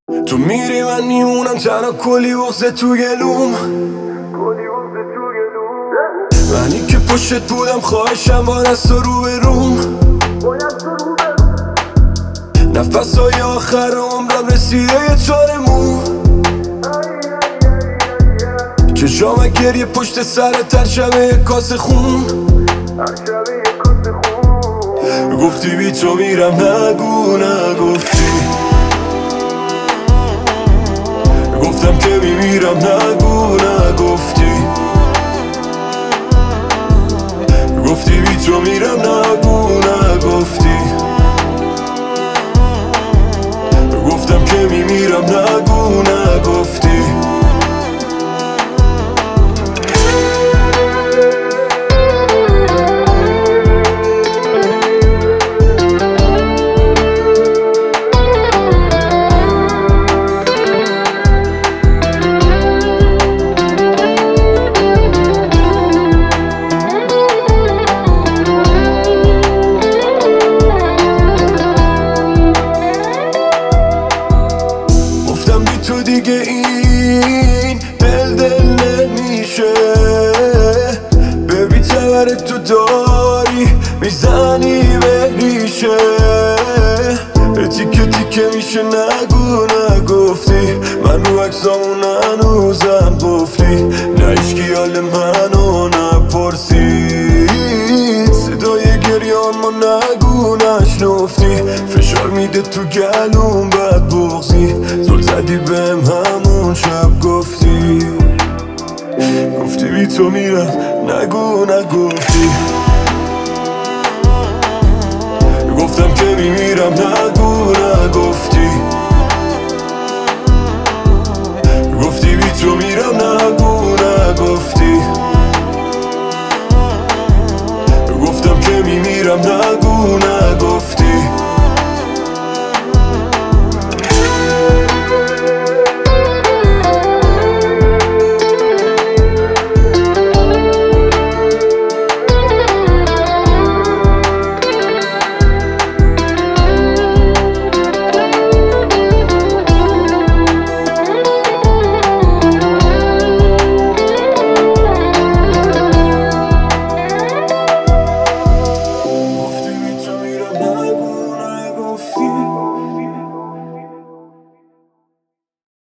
تو میری من میمونم تنها کلی بغضه تو گلوم. منی که پشت بودم خواهشم با دست رو به روم. نفسهای آخر عمرم رسیده یه چارمون. چشام گریه پشت سر ترشبه یه کاسه خون. گفتی بی تو میرم نگو نگفتی. گفتم که میمیرم نگو نگفتی. گفتی بی تو میرم نگو نگفتی. گفتم که میمیرم نگو نگفتی. تو دیگه این دل نمیشه. ببین تبرت تو داری میزنی به ریشه. تیکه تیکه میشه نگو نگفتی. من رو عکسامون هنوزم قفلی. نه هیچکی حال منو نپرسید. صدای گریان ما نگو نشنفتی. فشار میده تو گلوم بد بغضی. زل زدی بهم همون شب گفتی. گفتی بی تو میرم نگو نگفتی.